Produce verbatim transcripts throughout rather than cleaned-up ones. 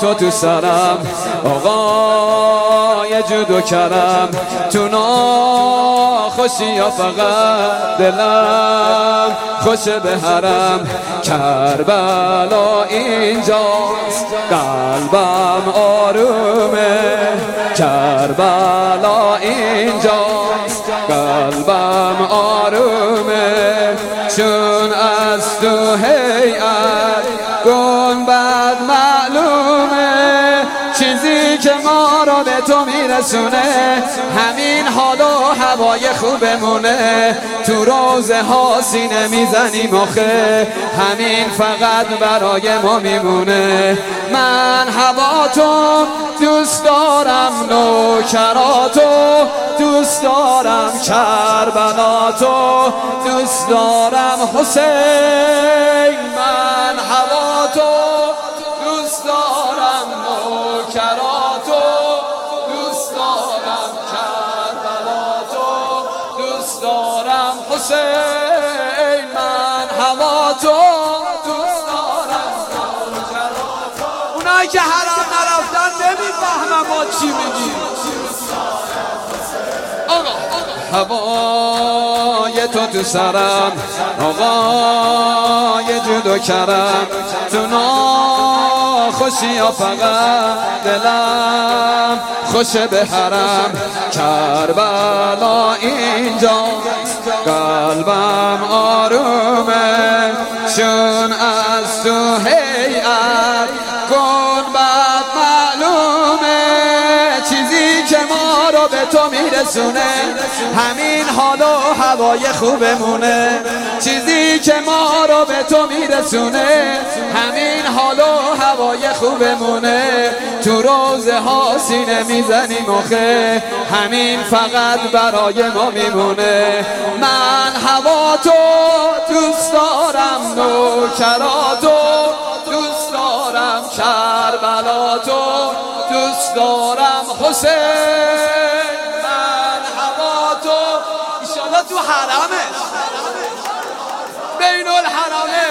تو تو سرم، آقای جود و کرم، تو ناخوشی یا فقط دلم خوش به حرم. کربلا اینجاست قلبم آرومه، کربلا اینجاست قلبم آرومه، چون از تو هیئت گنبد معلومه، چیزی که ما رو به تو میرسونه همین حال و هوای خوبمونه. تو روزه ها سینه میزنیم آخه همین فقط برای ما میمونه. من هواتو دوست دارم، نوکراتو دوست دارم، کربلاتو دوست دارم حسین. من هواتو دوست دارم، نوکراتو دوست دارم، کربلاتو دوست دارم حسین. من هواتو دوست دارم، نوکراتو. اونایی که حرم نرفتن نمیفهمم ما چی میگیم. هوای تو تو سرم، آقای جود و کرم، تو ناخوشی یا فقط دلم خوش به حرم. کربلا اینجاست قلبم آرومه، چون از تو هیئت گنبد معلومه، چیزی که ما رو به تو میرسونه همین حال و هوای خوبمونه، چیزی که ما رو به تو میرسونه همین حال و هوای خوبمونه. تو روزه ها سینه میزنیم آخه همین فقط برای ما میمونه. من هوا تو دوست دارم، نوکراتو دوست دارم، کربلاتو دوست دارم حسین. من هوا تو ایشالا تو حرمه بین الحرمه،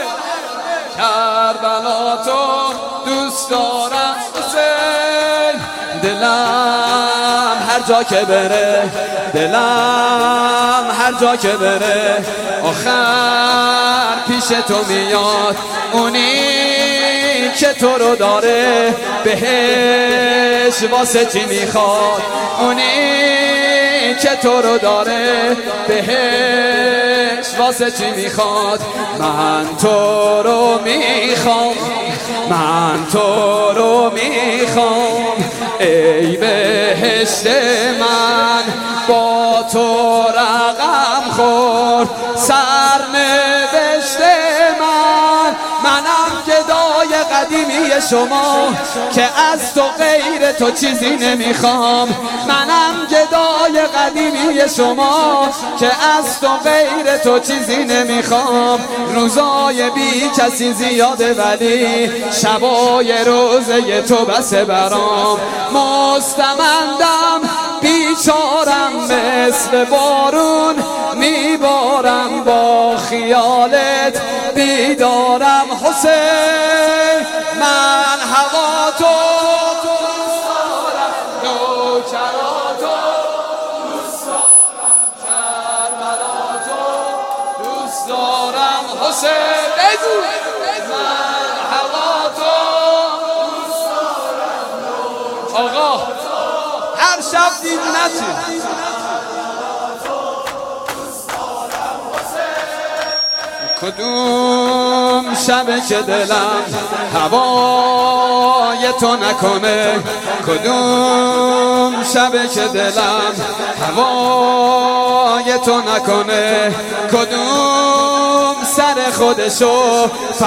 کربلاتو دوست دارم حسین. دلم هر جا که بره، دلم هر جا که بره آخر پیش تو میاد. اونی که تو رو داره بهش واسه چی میخواد، اونی که تو رو داره بهش واسه چی میخواد. من تو رو میخوام، من تو رو میخوام، ای بهشت من با تو رقم خورد سرنوشت من. منم گدای قدیمی شما که از تو غیر تو چیزی نمیخوام، منم گدای قدیمی شما که از تو غیر تو چیزی نمیخوام. روزای بی کسی زیاده ولی شبای روزه تو بسه برام. مستمندم بیچارم مثل بارون میبارم، با خیالت بیدارم حسین. من هوا تو دوست دارم، نوکراتو دوست دارم، کربلاتو دوست دارم حسین. بگو من هوا تو دوست دارم. آقا هر شب دید نتی کدوم شبه که دلم هوای تو نکنه، کدوم شبه که دلم هوای تو نکنه، کدوم سر خودشو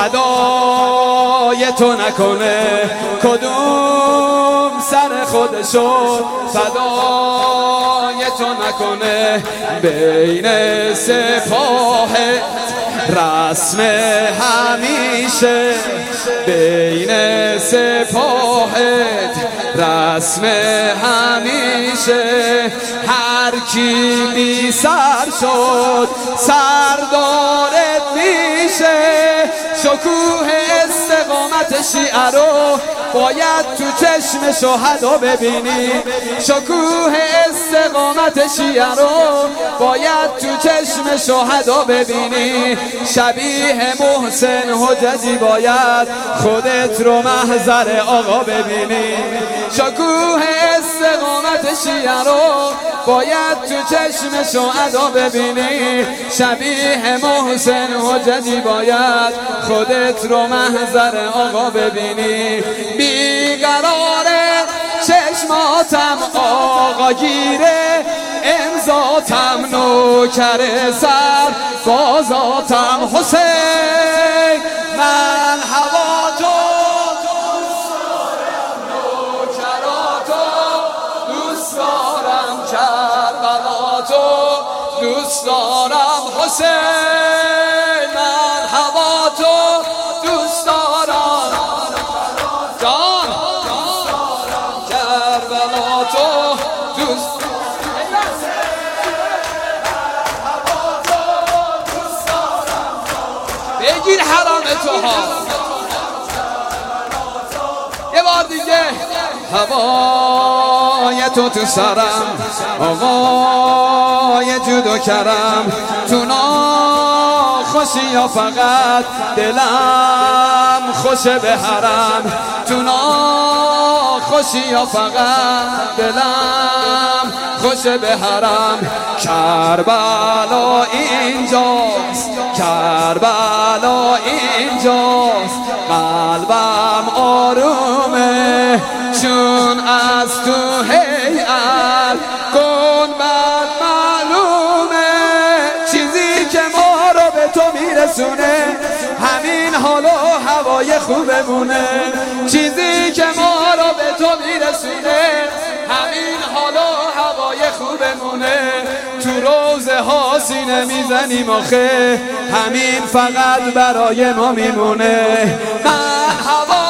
فدای تو نکنه، کدوم سر خودشو فدای تو نکنه. بین سپاه رسم همیشه، بین سپاهت رسم همیشه، هر کی بی سر شد سردارت میشه. شکوه استقامت شیعه رو باید تو چشم شهدا ببینی. شکوه استقامت شیعه رو باید تو چشم شهدا ببینی. شبیه محسن حجتی باید خودت رو محضر آقا ببینی. شکوه استقامت شیعه رو باید تو چشم شهدا ببینی. شبیه محسن حجتی باید خودت رو محضر آقا ببینی. بیقراره چشماتم آقا گیره، امضاتم نوکر سر بازاتم حسین. من هوا تو دوست دارم، نوکراتو دوست دارم، کربلاتو دوست دارم حسین. من هوا تو دوست دارم جان، کربلاتو دوست بگیر حرام تو ها. یه بار دیگه هوای تو تو سرم، آقای جود و کرم، تو ناخوشی یا فقط دلم خوشه به حرم. تو ناخوشی یا فقط دلم خوشه به حرم. کربلا اینجاست، کربلا اینجاست، قلبم آرومه چون از تو هیئت گنبد معلومه. چیزی که ما رو به تو میرسونه همین حال و هوای خوبمونه. چیزی که ما رو به تو میرسونه همین حال و هوای خوبمونه. تو روزه ها سینه میزنیم آخه همین فقط برای ما میمونه. من هوا